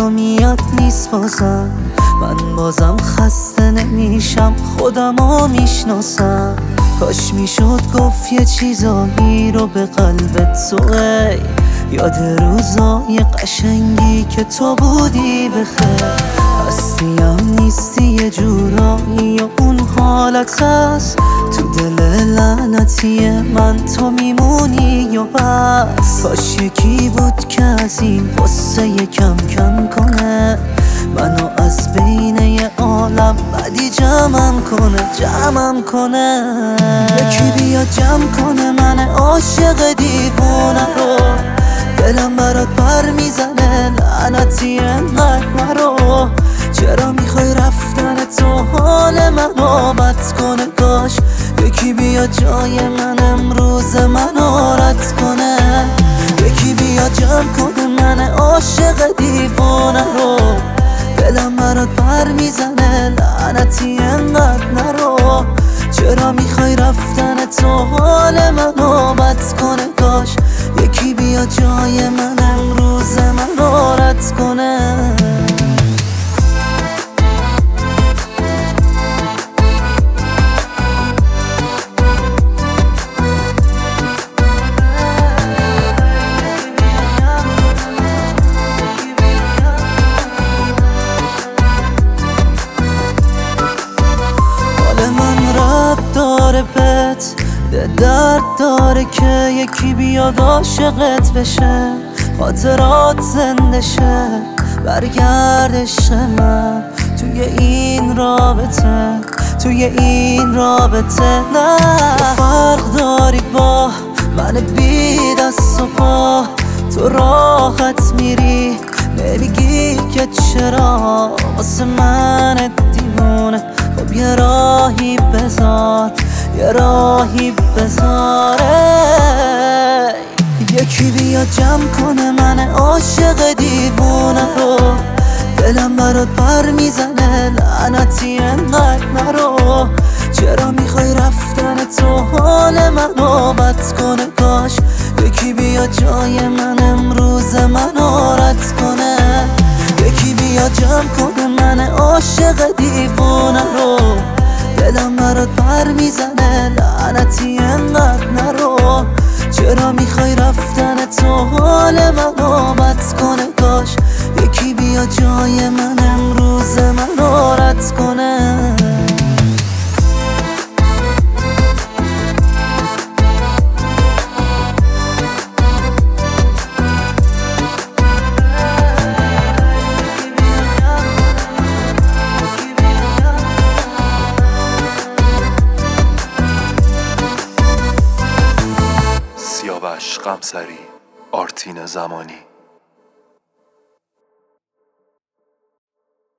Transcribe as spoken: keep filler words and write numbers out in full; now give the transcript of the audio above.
میاد نیست بازم، من بازم خسته نمیشم، خودمو میشناسم. کاش میشد گفت یه چیزایی رو به قلبت تو، ای یاد روزای قشنگی که تو بودی بخیر. هستیم نیستی یه جورایی و اون حالت هست تو دل لعنتی من، تو میمونی و بس. کاش یکی بود که از این قصه یه کم کم کنه، منو از بین یه عالم بدی جمعم کنه، جمعم کنه. یکی بیا جمع کنه من عاشق دیوونه رو، دلم برات پر میزنه لعنتی انقدر نرو. چرا میخوای رفتن تو حال منو بد کنه؟ کاش یکی بیا جای من امروز منو رد کنه. یکی بیا جمع کنه من عاشق دیوونه رو، دلم برات پر میزنه لعنتی انقدر نرو. چرا میخوای رفتن تو حال منو بد کنه؟ کاش یکی بیا جای من امروز منو رد کنه. داره بهت ده درد داره که یکی بیاد عاشقت بشه، خاطرات زنده شه، برگردش من توی این رابطه، توی این رابطه. نه فرق داری با من بی دست و پا، تو راحت میری نمیگی که چرا واسه من دیوونه. خب یه راهی بذار، یه راهی بذاره. یکی بیا جمع کنه من عاشق دیوونه رو، دلم برات پر میزنه لعنتی انقدر نرو. چرا میخوای رفتن تو حال منو بد کنه؟ کاش یکی بیا جای من امروز منو رد کنه. یکی بیا جمع کنه من عاشق دیوونه رو، دلم برات پر میزنه لعنتی انقدر نرو. چرا میخوای رفتن تو حال منو بد کنه؟ کاش یکی بیا جای من امروز منو رد کنه. سیاوش قمصری، آرتین زمانی.